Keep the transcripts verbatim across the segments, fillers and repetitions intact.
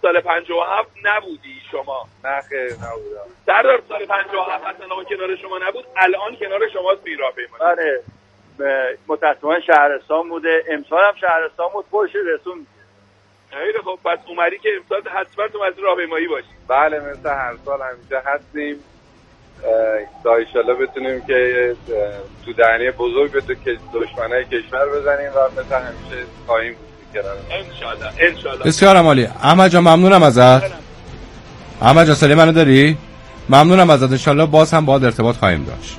سال پنجاه و هفت نبودی شما؟ نه خیر نبودم. سردار سال پنجاه و هفت حسن آقا کنار شما نبود، الان کنار شماست پیراهپیمایی. بله متأسفانه شهرستان بوده، امسال هم شهرستان بود، خودش رسون. خیلی خب، پس اومدی که امسال حتما تو مسیر راهپیمایی باشی. بله مثل هر سال همیشه هستیم تا انشالله بتونیم که تو دهنی بزرگ به تو دشمنای کشور بزنیم و مثل همیشه خواهیم بود کنار انشالله انشالله. بسیار عالی. احمد جان ممنونم ازت. احمد جان صدای منو داری؟ ممنونم ازت. انشالله باز هم باهات ارتباط خواهیم داشت.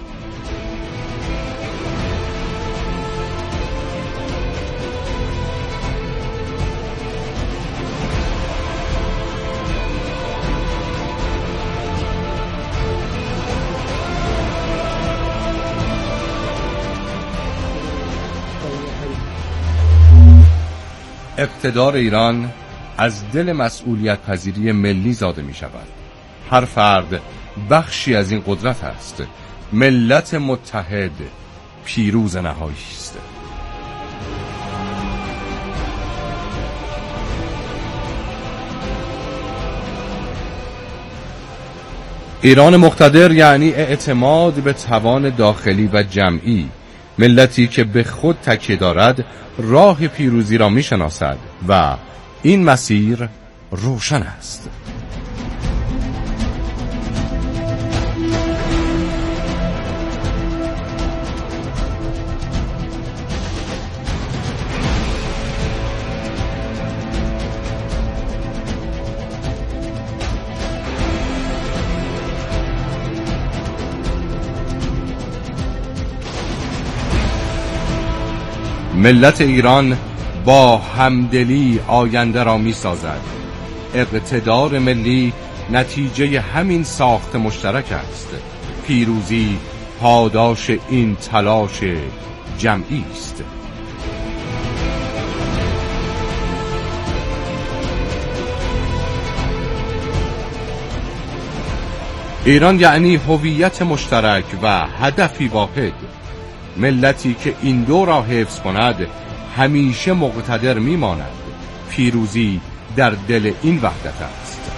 اقتدار ایران از دل مسئولیت پذیری ملی زاده می شود. هر فرد بخشی از این قدرت است. ملت متحد پیروز نهایی است. ایران مقتدر یعنی اعتماد به توان داخلی و جمعی. ملتی که به خود تکیه دارد راه پیروزی را میشناسد و این مسیر روشن است. ملت ایران با همدلی آینده را می سازد. اقتدار ملی نتیجه همین ساخت مشترک است. پیروزی پاداش این تلاش جمعی است. ایران یعنی هویت مشترک و هدفی واحد. ملتی که این دو را حفظ کند همیشه مقتدر میماند. پیروزی در دل این وحدت است.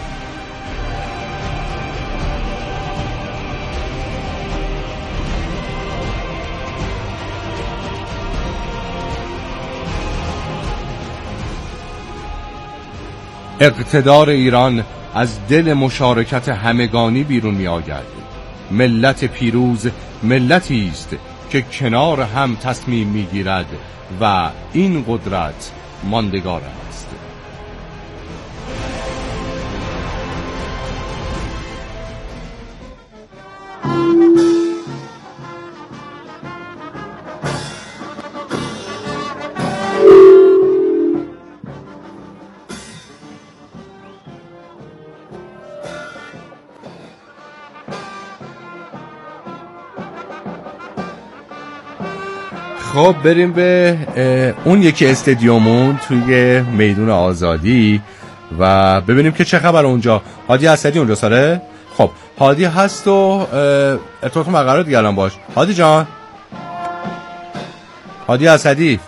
اقتدار ایران از دل مشارکت همگانی بیرون می آید. ملت پیروز ملتی است که کنار هم تصمیم میگیرد و این قدرت ماندگار است. خب بریم به اون یکی استادیومون توی میدون آزادی و ببینیم که چه خبر اونجا. هادی اسدی اونجا ساره؟ خب هادی هست و ارتباط مقرر دیگه الان باش. هادی جان، هادی اسدی.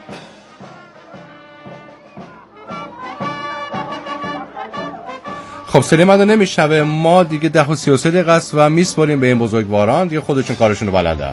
خب صدای من رو نمیشنوه. ما دیگه ده و سی و سه دقیقه است و میسپاریم به این بزرگواران دیگه، خودشون کارشون رو بلدن.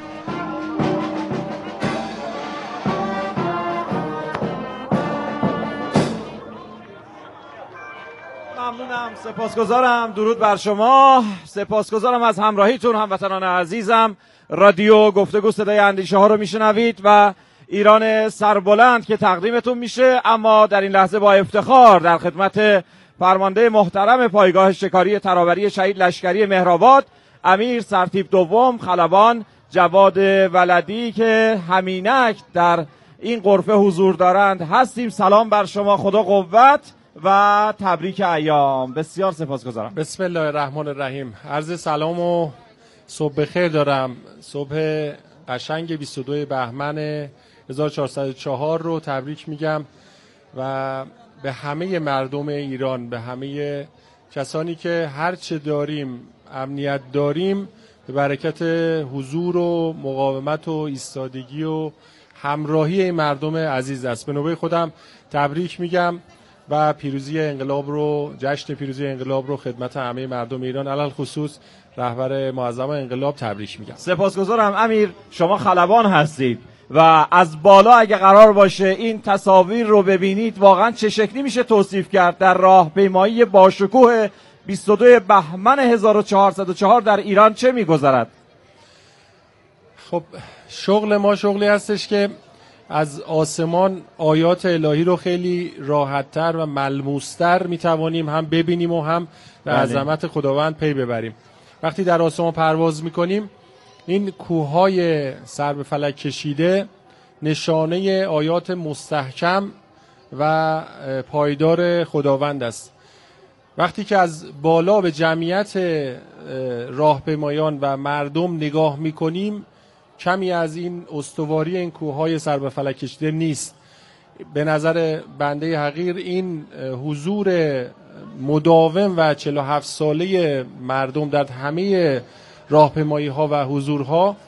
ممنونم، سپاسگزارم. درود بر شما، سپاسگزارم از همراهیتون هموطنان عزیزم. رادیو گفتگو صدای اندیشه ها رو میشنوید و ایران سربلند که تقدیمتون میشه. اما در این لحظه با افتخار در خدمت فرمانده محترم پایگاه شکاری ترابری شهید لشکری مهرآباد امیر سرتیپ دوم خلبان جواد ولدی که همینک در این غرفه حضور دارند هستیم. سلام بر شما، خدا قوت و تبریک ایام. بسیار سپاسگزارم. بسم الله الرحمن الرحیم. عرض سلام و صبح بخیر دارم. صبح قشنگ بیست و دو بهمن هزار و چهارصد و چهار رو تبریک میگم و به همه مردم ایران، به همه کسانی که هرچه داریم امنیت داریم به برکت حضور و مقاومت و ایستادگی و همراهی این مردم عزیز است. به نوبه خودم تبریک میگم و پیروزی انقلاب رو، جشن پیروزی انقلاب رو خدمت همه مردم ایران علل خصوص رهبر معظم انقلاب تبریک میگم. سپاسگزارم امیر، شما خلبان هستید و از بالا اگه قرار باشه این تصاویر رو ببینید واقعا چه شکلی میشه توصیف کرد در راهپیمایی باشکوه بیست و دو بهمن هزار و چهارصد و چهار در ایران چه میگذرد؟ خب شغل ما شغلی هستش که از آسمان آیات الهی رو خیلی راحت‌تر و ملموس‌تر میتوانیم هم ببینیم و هم به عظمت خداوند پی ببریم. وقتی در آسمان پرواز میکنیم این کوههای سر به فلک کشیده نشانه آیات مستحکم و پایدار خداوند است. وقتی که از بالا به جمعیت راهپیمایان و مردم نگاه میکنیم کمی از این استواری این کوههای سر به فلک کشیده نیست. به نظر بنده حقیر این حضور مداوم و چهل و هفت ساله مردم در همه راهپیمایی ها و حضورها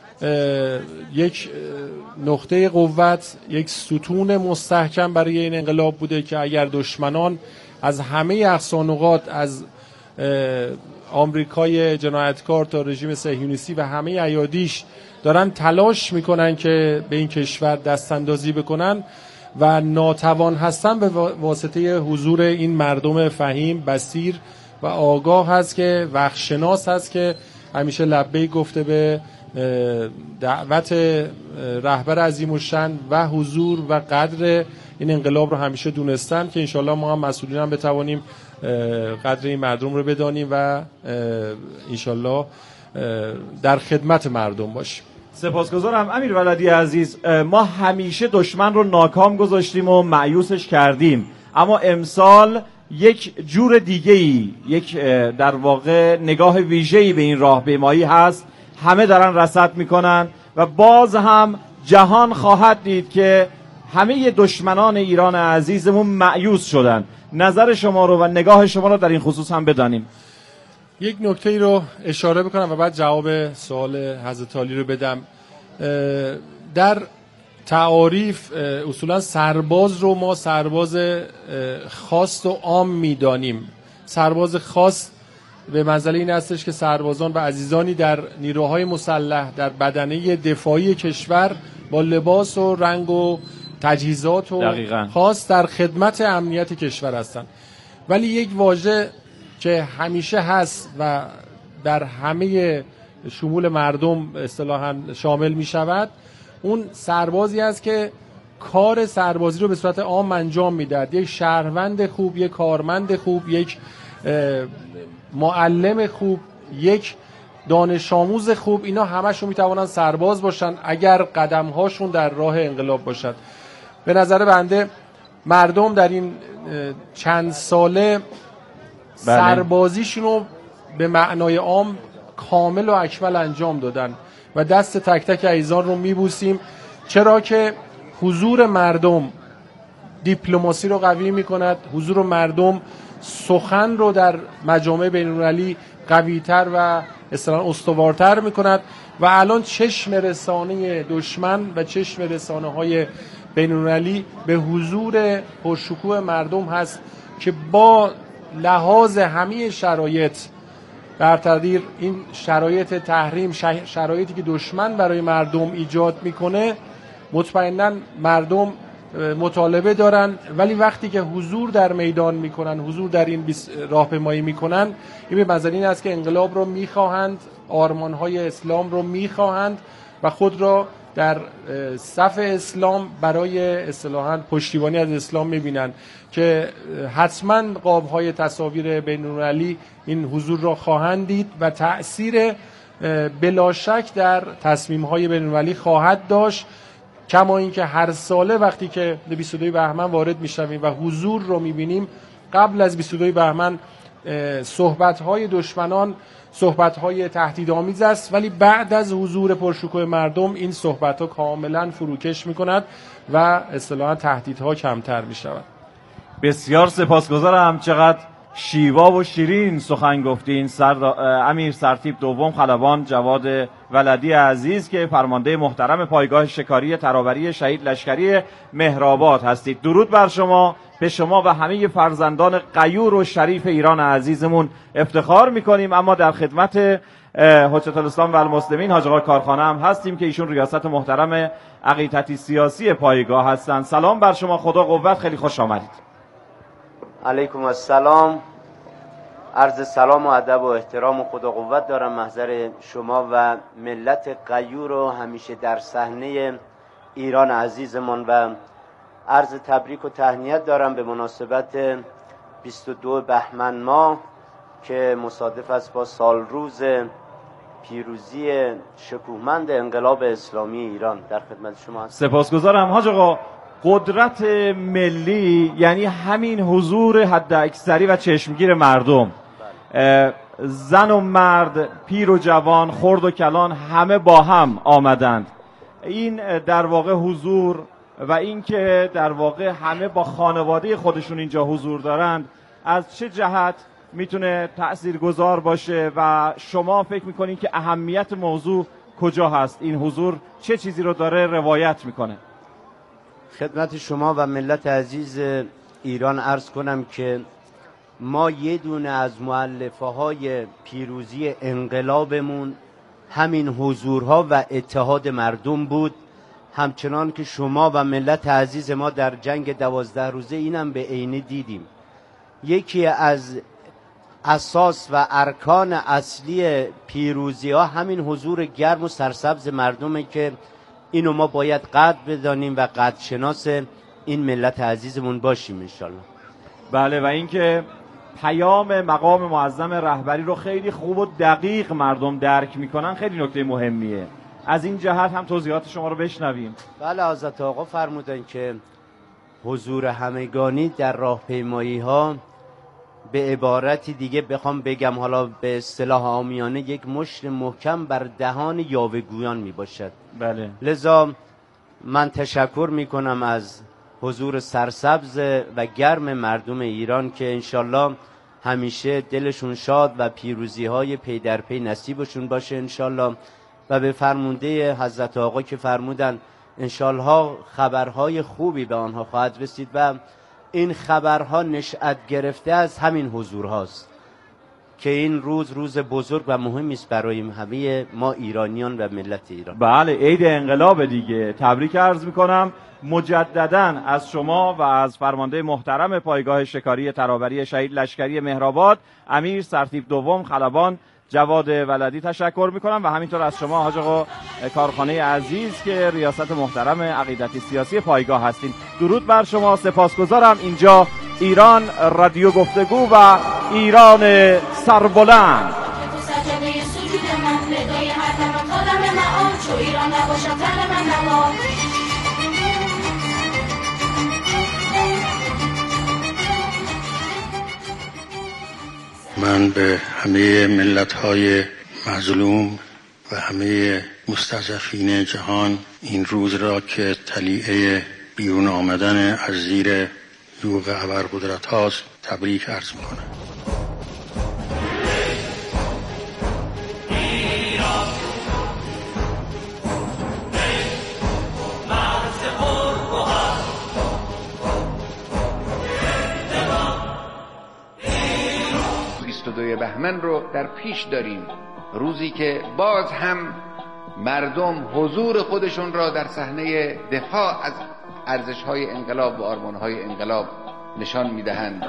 یک نقطه قوت، یک ستون مستحکم برای این انقلاب بوده که اگر دشمنان از همه اقصانقاط، از آمریکای جنایتکار تا رژیم صهیونیستی و همه ایادیش دارن تلاش میکنن که به این کشور دست اندازی بکنن و ناتوان هستن به واسطه حضور این مردم فهیم، بصیر و آگاه هست که وقتشناس هست که همیشه لبیک گفته به دعوت رهبر عظیم‌الشأن و حضور و قدر این انقلاب رو همیشه دونستن که انشالله ما هم مسئولین هم بتوانیم قدر این مردم رو بدانیم و انشالله در خدمت مردم باشیم. سپاسگزارم امیر ولدی عزیز. ما همیشه دشمن رو ناکام گذاشتیم و مایوسش کردیم، اما امسال یک جور دیگه‌ای، یک در واقع نگاه ویژه‌ای به این راهپیمایی هست. همه دارن رصد میکنن و باز هم جهان خواهد دید که همه دشمنان ایران عزیزمون مایوس شدن. نظر شما رو و نگاه شما رو در این خصوص هم بدانیم. یک نکته رو اشاره بکنم و بعد جواب سوال حضرت عالی رو بدم. در تعاریف اصولا سرباز رو ما سرباز خاص و عام میدانیم. سرباز خاص به منزله این هستش که سربازان و عزیزانی در نیروهای مسلح در بدنه دفاعی کشور با لباس و رنگ و تجهیزات و دقیقاً خاص در خدمت امنیت کشور هستند. ولی یک واژه که همیشه هست و در همه شمول مردم اصطلاحاً شامل می شود، اون سربازی است که کار سربازی رو به صورت عام انجام میدهد. یک شهروند خوب، یک کارمند خوب، یک معلم خوب، یک دانش آموز خوب، اینا همشون میتوانن سرباز باشن اگر قدمهاشون در راه انقلاب باشد. به نظر بنده مردم در این چند ساله بله. سربازیشون رو به معنای عام کامل و اکمل انجام دادن و دست تک تک عزیزان رو میبوسیم، چرا که حضور مردم دیپلماسی رو قوی میکند. حضور مردم سخن رو در مجامع بین‌المللی قوی‌تر و اصطلاحاً استوارتر میکند و الان چشم رسانه دشمن و چشم رسانه‌های بین‌المللی به حضور پرشکوه مردم هست که با لحاظ همه شرایط در تقدیر این شرایط تحریم، شرایطی که دشمن برای مردم ایجاد میکنه، مطمئناً مردم مطالبه دارن، ولی وقتی که حضور در میدان میکنن، حضور در این راهپیمایی میکنن، این به منزله این است که انقلاب رو میخواهند، آرمانهای اسلام رو میخواهند و خود را در صف اسلام برای اصطلاحاً پشتیبانی از اسلام میبینن که حتما قابهای تصاویر بین‌المللی این حضور را خواهند دید و تأثیر بلا شک در تصمیم‌های بین‌المللی خواهد داشت. کما اینکه هر ساله وقتی که بیست و دو بهمن وارد میشویم و حضور رو میبینیم، قبل از بیست و دو بهمن صحبت‌های دشمنان صحبت‌های تهدیدآمیز است، ولی بعد از حضور پرشکوه مردم این صحبت‌ها کاملا فروکش می‌کند و اصطلاحاً تهدیدها کمتر می‌شود. بسیار سپاسگزارم. چقدر شیوا و شیرین سخن گفتین. سر امیر سرتیپ دوم خلبان جواد ولدی عزیز که فرمانده محترم پایگاه شکاری ترابری شهید لشکری مهرآباد هستید. درود بر شما. به شما و همه فرزندان غیور و شریف ایران عزیزمون افتخار میکنیم. اما در خدمت حجت الاسلام و المسلمین حاج آقا کارخانه هم هستیم که ایشون ریاست محترم عقیدتی سیاسی پایگاه هستن. سلام بر شما، خدا قوت، خیلی خوش آمدید. علیکم السلام. عرض سلام و ادب و احترام و خدا قوت دارم محضر شما و ملت غیور و همیشه در صحنه ایران عزیزمان و عرض تبریک و تهنیت دارم به مناسبت بیست و دو بهمن ماه که مصادف است با سال روز پیروزی شکوهمند انقلاب اسلامی ایران. در خدمت شما هستم. سپاسگزارم حاج آقا. قدرت ملی یعنی همین حضور حد اکثری و چشمگیر مردم، زن و مرد، پیر و جوان، خرد و کلان همه با هم آمدند. این در واقع حضور و این که در واقع همه با خانواده خودشون اینجا حضور دارند از چه جهت میتونه تأثیرگذار باشه و شما فکر میکنین که اهمیت موضوع کجا هست؟ این حضور چه چیزی رو داره روایت میکنه؟ خدمت شما و ملت عزیز ایران عرض کنم که ما یه دونه از مؤلفه های پیروزی انقلابمون همین حضورها و اتحاد مردم بود، همچنان که شما و ملت عزیز ما در جنگ دوازده روزه اینم به عینی دیدیم. یکی از اساس و ارکان اصلی پیروزی ها همین حضور گرم و سرسبز مردمه که اینو ما باید قدر بدانیم و قدر شناس این ملت عزیزمون باشیم انشالله. بله، و اینکه پیام مقام معظم رهبری رو خیلی خوب و دقیق مردم درک میکنن خیلی نکته مهمیه. از این جهت هم توضیحات شما رو بشنویم. بله، حضرت آقا فرمودن که حضور همگانی در راهپیمایی ها به عبارتی دیگه بخوام بگم حالا به اصطلاح عامیانه یک مشت محکم بر دهان یاوه‌گویان می باشد. بله. لذا من تشکر می کنم از حضور سرسبز و گرم مردم ایران که انشالله همیشه دلشون شاد و پیروزی های پی در پی نصیبشون باشه انشالله. و به فرمونده حضرت آقا که فرمودن انشالله خبرهای خوبی به آنها خواهد رسید و این خبرها نشأت گرفته از همین حضور هاست که این روز روز بزرگ و مهمی است برای همه ما ایرانیان و ملت ایران. بله، عید انقلاب دیگه. تبریک عرض میکنم مجدداً از شما و از فرمانده محترم پایگاه شکاری ترابری شهید لشکری مهرآباد امیر سرتیپ دوم خلبان جواد ولدی تشکر میکنم و همینطور از شما حاج آقا کارخانه عزیز که ریاست محترم عقیدتی سیاسی پایگاه هستین. درود بر شما، سپاسگزارم. اینجا ایران رادیو گفتگو و ایران سربلند. من به همه ملت‌های مظلوم و همه مستضعفین جهان این روز را که طلیعه بیرون آمدن از زیر یوغ ابرقدرت هاست تبریک عرض می‌کنم. بیست و دو بهمن رو در پیش داریم، روزی که باز هم مردم حضور خودشون را در صحنه دفاع از ارزش‌های انقلاب و آرمان‌های انقلاب نشان می‌دهند.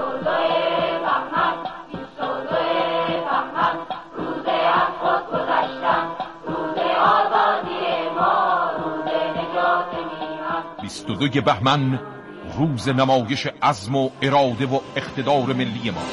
بیست و دو بهمن روز نمایش عزم و اراده و اقتدار ملی ما.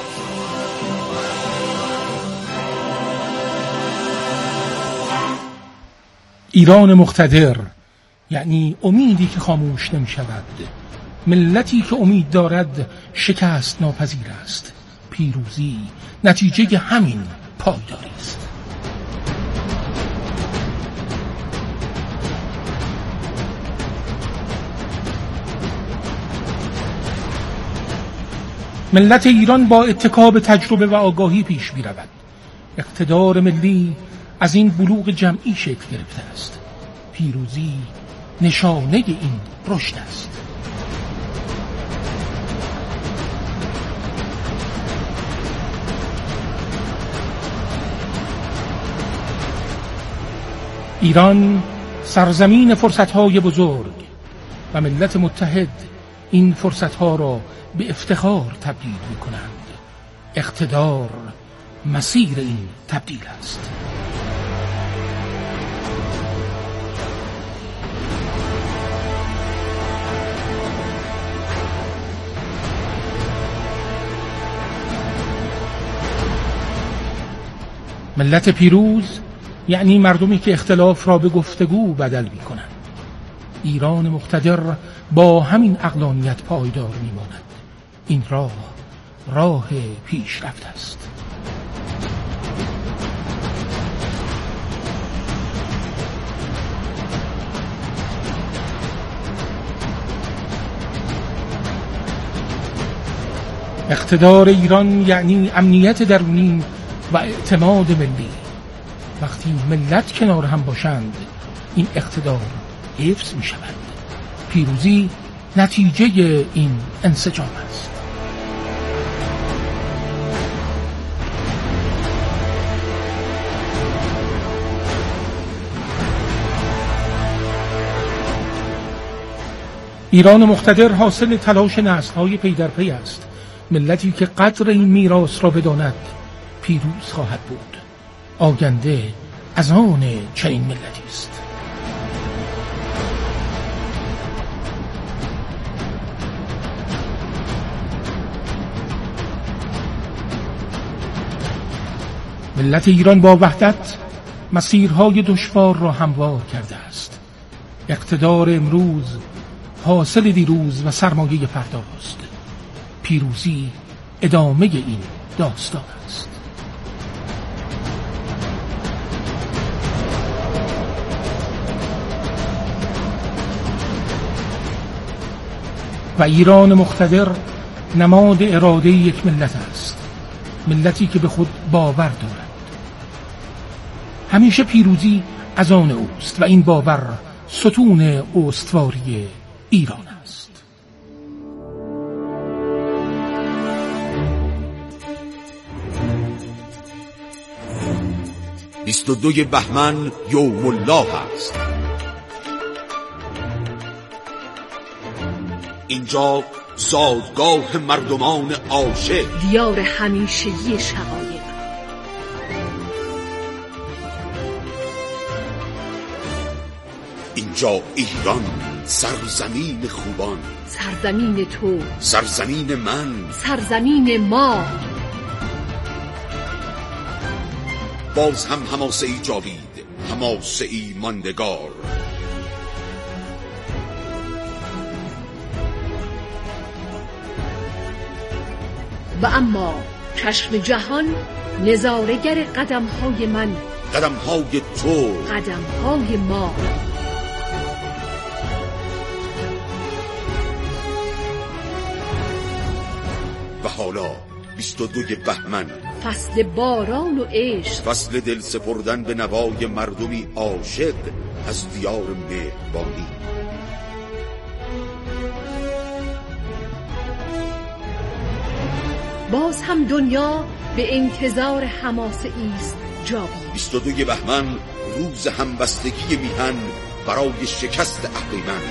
ایران مقتدر یعنی امیدی که خاموش نمی شود، ملتی که امید دارد شکست ناپذیر است، پیروزی نتیجه همین پایداری است. ملت ایران با اتکا به تجربه و آگاهی پیش می رود. اقتدار ملی از این بلوغ جمعی شکل گرفته است. پیروزی نشانه این رشد است. ایران سرزمین فرصت‌های بزرگ و ملت متحد این فرصت‌ها را به افتخار تبدیل می‌کنند. اقتدار مسیر این تبدیل است. ملت پیروز یعنی مردمی که اختلاف را به گفتگو بدل می کنند. ایران مقتدر با همین عقلانیت پایدار می ماند. این راه راه پیشرفت است. اقتدار ایران یعنی امنیت درونی و اعتماد ملی. وقتی ملت کنار هم باشند این اقتدار حفظ می شود. پیروزی نتیجه این انسجام است. ایران مقتدر حاصل تلاش نسل‌های پی در پی است. ملتی که قدر این میراث را بداند پیروز خواهد بود. آینده از آن چنین ملتی است. ملت ایران با وحدت مسیرهای دشوار را هموار کرده است. اقتدار امروز حاصل دیروز و سرمایه فرداست. پیروزی ادامه این داستان است. و ایران مقتدر نماد اراده یک ملت است. ملتی که به خود باور دارد. همیشه پیروزی از آن اوست و این باور ستون استواری ایران است. بیست و دوم بهمن یوم الله است. اینجا زادگاه مردمان عاشق، دیار همیشگی شقایق. اینجا ایران، سرزمین خوبان، سرزمین تو، سرزمین من، سرزمین ما. باز هم حماسه ای جاوید، حماسه ای ماندگار. و اما چشم جهان نظاره‌گر قدم‌های من، قدم‌های تو، قدم‌های ما. و حالا بیست و دوم بهمن، فصل باران و عشق، فصل دل سپردن به نوای مردمی عاشق از دیار مهربانی. باز هم دنیا به انتظار حماسه ایست جاوید. بیست و دوم بهمن روز همبستگی میهن برای شکست اهریمن.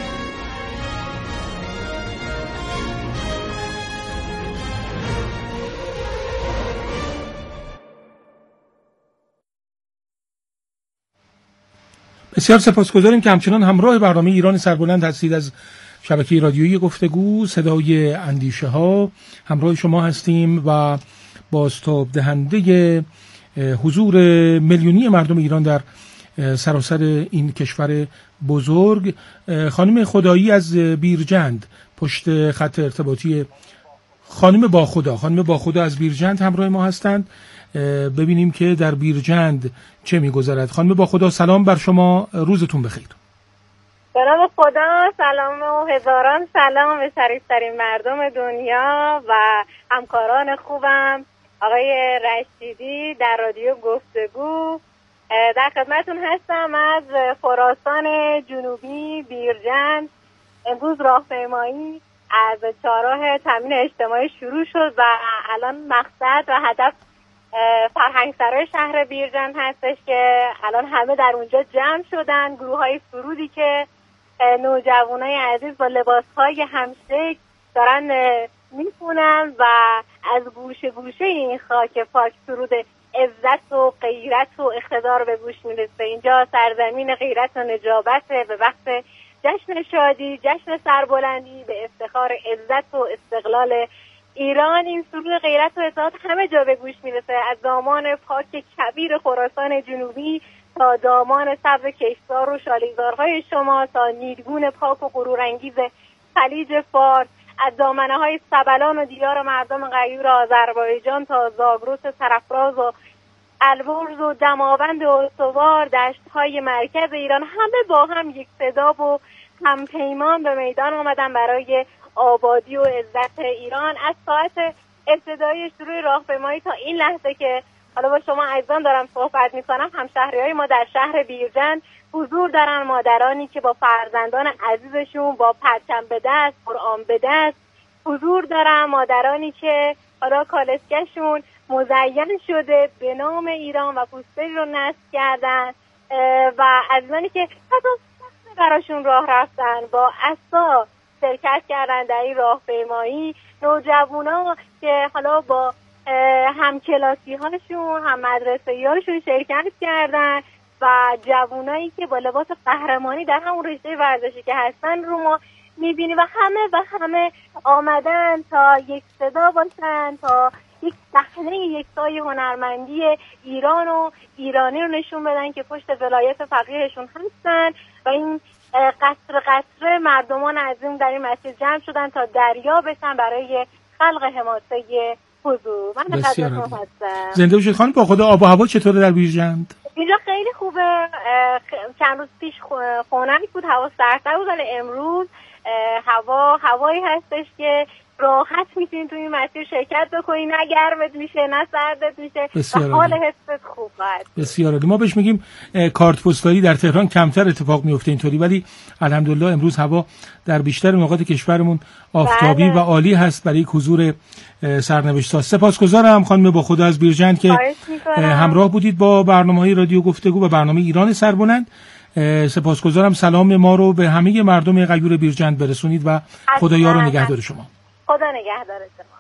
بسیار سپاسگزاریم که همچنان همراه برنامه ایران سربلند هستید. از شبکه رادیویی گفتگو صدای اندیشه ها همراه شما هستیم و بازتاب دهنده حضور میلیونی مردم ایران در سراسر این کشور بزرگ خانم خدایی از بیرجند پشت خط ارتباطی. خانم با خدا خانم با خدا از بیرجند همراه ما هستند. ببینیم که در بیرجند چه می‌گذرد. خانم با خدا سلام بر شما، روزتون بخیر. به نام خدا، سلام و هزاران سلام به شریفترین مردم دنیا و همکاران خوبم آقای رشیدی در رادیو گفتگو. در خدمتون هستم از خراسان جنوبی بیرجند. امروز راهپیمایی از چهارراه تامین اجتماعی شروع شد و الان مقصد و هدف فرهنگسرای شهر بیرجند هستش که الان همه در اونجا جمع شدن. گروه های سرودی که نوجوانای عزیز با لباسهای همشکل دارن میخونن و از گوشه گوشه این خاک پاک سرود عزت و غیرت و اقتدار به گوش میرسه. اینجا سرزمین غیرت و نجابته، به وقت جشن شادی، جشن سربلندی، به افتخار عزت و استقلال ایران این سرود غیرت و اطاعت همه جا به گوش میرسه، از دامان پاک کبیر خراسان جنوبی تا دامان سبز کشتار و شالیزارهای شما، تا نیلگون پاک و غرورانگیز خلیج فارس، از دامنه های سبلان و دیار مردم غیور آذربایجان تا زاگرس سرفراز و البرز و دماوند استوار، دشت های مرکز ایران، همه با هم یک صدا و هم پیمان به میدان آمدن برای آبادی و عزت ایران. از ساعت ابتدایی شروع راهپیمایی تا این لحظه که حالا با شما عزیزان دارم صحبت میکنم، همشهریای ما در شهر بیرجند حضور دارن، مادرانی که با فرزندان عزیزشون با پرچم به دست، قرآن به دست حضور دارن، مادرانی که حالا کالسکه‌شون مزین شده به نام ایران و پوستری رو نصب کردن و عزیزانی که حتی سخت براشون راه رفتن با عصا شرکت کردن در این راهپیمایی، نوجوانا که حالا با همکلاسی هاشون هم مدرسه‌ای هاشون شرکت کردن و جوانایی که با لباس قهرمانی در همون رشته ورزشی که هستن رو ما میبینی و همه و همه آمدن تا یک صدا باشن، تا یک صحنه یکتای هنرمندی ایران و ایرانی رو نشون بدن که پشت ولایت فقیهشون هستن و این قطر قطره مردمان عظیم در این مسجد جمع شدن تا دریا بشن برای خلق حماسه حضور. من خدمتتون هستم. زنده باشید خانم. با خدا آب و هوا چطوره در بیرجند؟ اینجا خیلی خوبه. چند روز پیش خنک بود، هوا سردتر بود، ولی امروز هوا هوایی هستش که راحت میتونید توی این مسیر شرکت بکنید، نه گرمت میشه نه سردت میشه و حال حست خوب هست. بسیار عالی. ما بهش میگیم کارت پستالی در تهران کمتر اتفاق میفته اینطوری، ولی الحمدلله امروز هوا در بیشتر نقاط کشورمون آفتابی بله. و عالی هست برای حضور سرنوشت‌ها. سپاسگزارم خانم با خدا از بیرجند که همراه بودید با برنامه‌های رادیو گفتگو و برنامه ایران سربلند. سپاسگزارم. سلام ما رو به همه مردم غیور بیرجند برسونید و خدا یار و نگهدار شما. خدا نگهدار شما.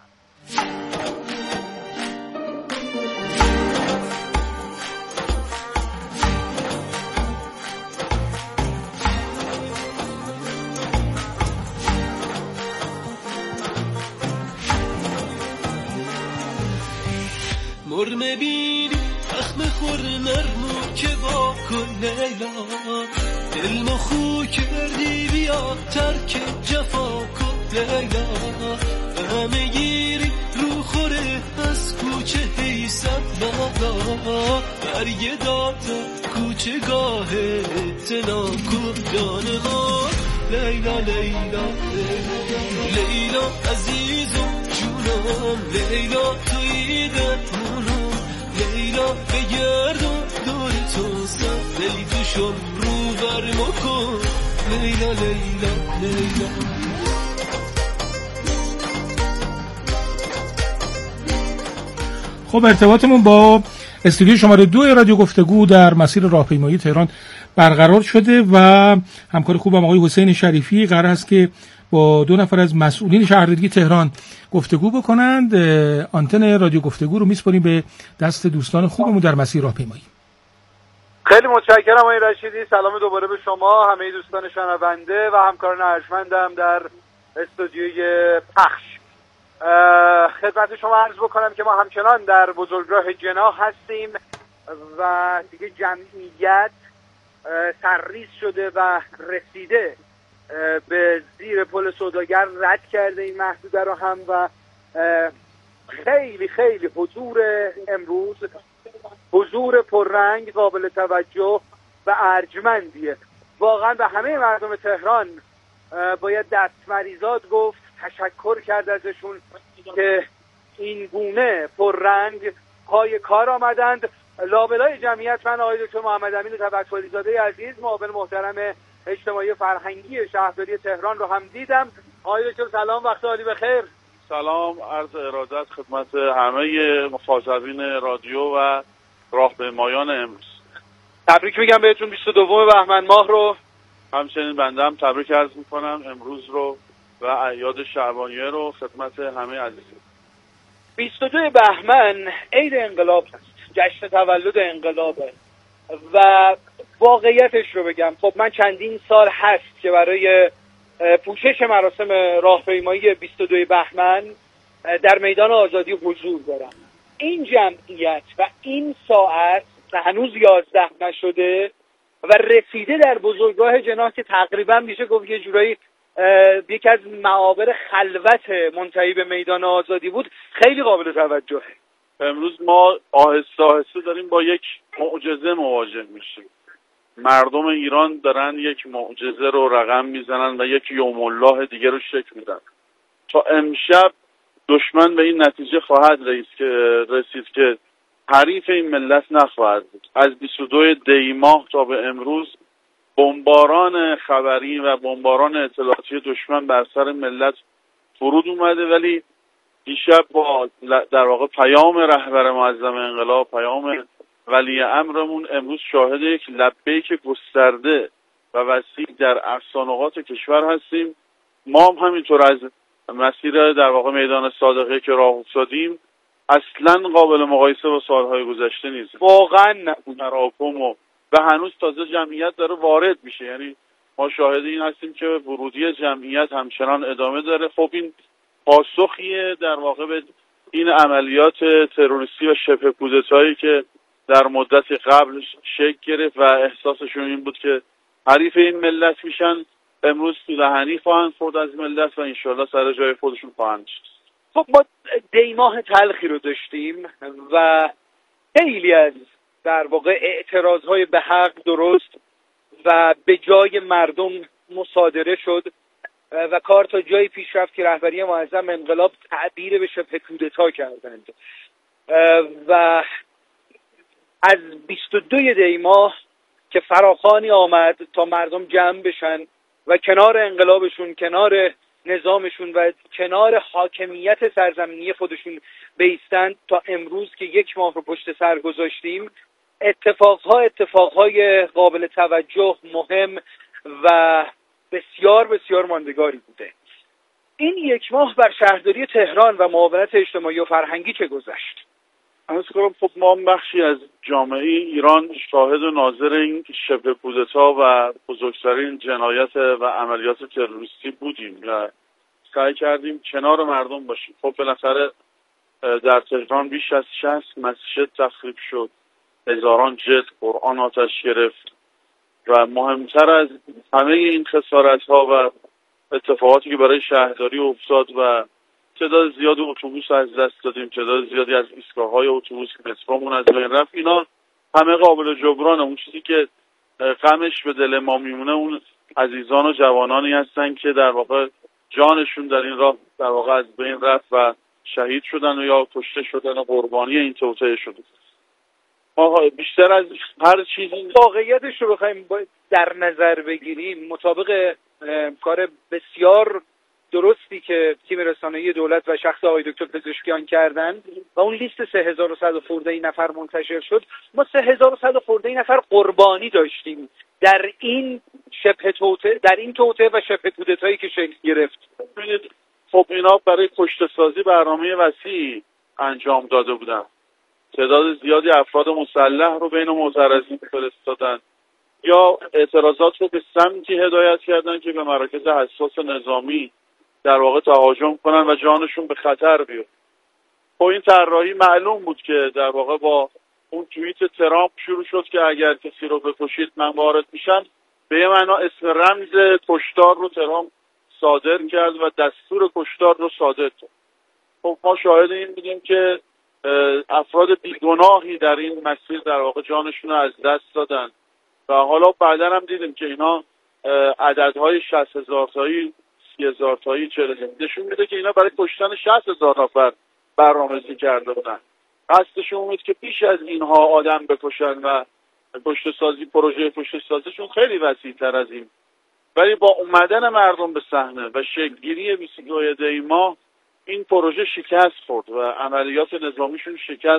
مرمه بینی تخم خور نرمو که با کن لیلا، دل مخو کردی بیا ترک جفا کن لیلا، همه گیری رو خوره از کوچه حیثت لالا، برگه داتا کوچه گاه اتنا کردانه ها لیلا لیلا لیلا عزیزم جونم، لیلا توی دنونم، لیلا بگردم دور تو سر لی دوشم رو برمو کن لیلا لیلا لیلا. خب ارتباطمون با استودیو شماره دو رادیو گفتگو در مسیر راهپیمایی تهران برقرار شده و همکار خوبم آقای حسین شریفی قرار است که با دو نفر از مسئولین شهرداری تهران گفتگو بکنند. آنتن رادیو گفتگو رو میسپاریم به دست دوستان خوبمون در مسیر راهپیمایی. خیلی متشکرم آقای رشیدی. سلام دوباره به شما، همه دوستان شنونده و همکاران ارجمندم در استودیوی پخش. خدمت شما عرض بکنم که ما همچنان در بزرگراه جناح هستیم و دیگه جمعیت سرریز شده و رسیده به زیر پل سوداگر، رد کرده این محدوده رو هم و خیلی خیلی حضور امروز حضور پررنگ، قابل توجه و ارجمندیه. واقعا به همه مردم تهران باید دستمریزاد گفت، تشکر کرد ازشون که این گونه پررنگ پای کار آمدند. لابلای جمعیت من آقای دکتر محمد امین توکلی زاده عزیز، معاون محترم اجتماعی فرهنگی شهرداری تهران رو هم دیدم. آقای دکتر سلام، وقت عالی بخیر. سلام، عرض ارادت خدمت همه مخاطبین رادیو و راهپیمایان امروز. تبریک میگم بهتون بیست و دوم بهمن ماه رو. همچنین بنده هم تبریک عرض میکنم امروز رو و اعیاد شعبانیه رو خدمت همه عزیزان. بیست و دو بهمن عید انقلاب هست، جشن تولد انقلابه و واقعیتش رو بگم، خب من چندین سال هست که برای پوشش مراسم راهپیمایی بیست و دو بهمن در میدان آزادی حضور دارم. این جمعیت و این ساعت که هنوز یازده نشده و رسیده در بزرگراه جناح که تقریبا میشه گفت یه جورایی یکی از معابر خلوت منتهی به میدان آزادی بود، خیلی قابل توجهه. امروز ما آهسته آهسته داریم با یک معجزه مواجه میشیم. مردم ایران دارن یک معجزه رو رقم میزنن و یک یوم الله دیگه رو شکل میدن. تا امشب دشمن به این نتیجه خواهد رسید که رسید که حریف این ملت نخواهد بود. از بیست و دو دی ماه تا به امروز بمباران خبری و بمباران اطلاعاتی دشمن بر سر ملت فرود اومده، ولی دیشب با در واقع پیام رهبر معظم انقلاب، پیام ولی امرمون، امروز شاهد یک لبیک گسترده و وسیع در اقصانقاط کشور هستیم. ما هم همینطور از مسیر در واقع میدان صادقیه که راه افتادیم اصلا قابل مقایسه با سالهای گذشته نیست. واقعا نبود. تراکم و و هنوز تازه جمعیت داره وارد میشه، یعنی ما شاهد این هستیم که ورودی جمعیت همچنان ادامه داره. خب این پاسخیه در واقع به این عملیات تروریستی و شبه کودتایی که در مدت قبل شکل گرفت و احساسشون این بود که حریف این ملت میشن. امروز تو دهنی خواهند خورد از ملت و انشالله سر جای خودشون خواهند شد. خب ما دیماه تلخی رو داشتیم و خیلی از در واقع اعتراضهای به حق درست و به جای مردم مصادره شد و کار تا جایی پیش رفت که رهبری معظم انقلاب تعبیر به شبه کودتا کردند و از بیست و دو دی ماه که فراخوانی آمد تا مردم جمع بشن و کنار انقلابشون، کنار نظامشون و کنار حاکمیت سرزمینی خودشون بیستند، تا امروز که یک ماه رو پشت سر گذاشتیم، اتفاقها اتفاقهای قابل توجه، مهم و بسیار بسیار ماندگاری بوده. این یک ماه بر شهرداری تهران و معاونت اجتماعی و فرهنگی چه گذشت؟ از کنم خب ما بخشی از جامعه ایران شاهد و ناظر این شبه کودتا و بزرگترین جنایت و عملیات تروریستی بودیم و سعی کردیم کنار مردم باشیم. خب بالاخره در تهران بیش از شصت مسجد تخریب شد، هزاران جلد قرآن آتش گرفت و مهمتر از همه این خسارت ها و اتفاقاتی که برای شهرداری افتاد و تعداد زیادی اتوبوس از دست دادیم، تعداد زیادی از ایستگاه‌های اتوبوس مترومون از بین رفت، اینا همه قابل جبرانه. اون چیزی که غمش به دل ما میمونه اون عزیزان و جوانانی هستن که در واقع جانشون در این راه در واقع از بین رفت و شهید شدن و یا کشته شدن و قربانی این توطئه شدن. ما بیشتر از هر چیزی واقعیتش رو بخوایم در نظر بگیریم، مطابق کار بسیار درستی که تیم رسانه‌ای دولت و شخص آقای دکتر پزشکیان کردن و اون لیست سه هزار و صد خورده ای نفر منتشر شد، ما سه هزار و صد خورده ای نفر قربانی داشتیم در این شبه توطئه، در این توطئه و شبه کودتایی که شکل گرفت. ببینید خب اینا برای کشته سازی برنامه وسیعی انجام داده بودن. تعداد زیادی افراد مسلح رو بین معترضین فرستادن یا اعتراضات رو به سمتی هدایت کردن که به مراکز حساس نظامی در واقع تهاجم کنن و جانشون به خطر بیاد. خب این طراحی معلوم بود که در واقع با اون توییت ترامپ شروع شد که اگر کسی رو بکشید من وارد میشم، به یه معنا اسم رمز کشتار رو ترامپ صادر کرد و دستور کشتار رو صادر کرد. خب ما شاهد این بودیم که افراد بیگناهی در این مسیر در واقع جانشون رو از دست دادن و حالا بعدا هم دیدیم که اینا عددهای شصت هزار تایی، سی هزار تایی، چهل هزار نشون میده که اینا برای کشتن شصت هزار نفر برنامه‌ریزی کرده بودن. قصدشون بود که بیش از اینها آدم بکشن و کشته سازی، پروژه کشته سازیشون خیلی وسیع‌تر از این. ولی با اومدن مردم به صحنه و شکلگیری بیست و دو دی ماه این پروژه شکست خورد و عملیات نظامیشون شکست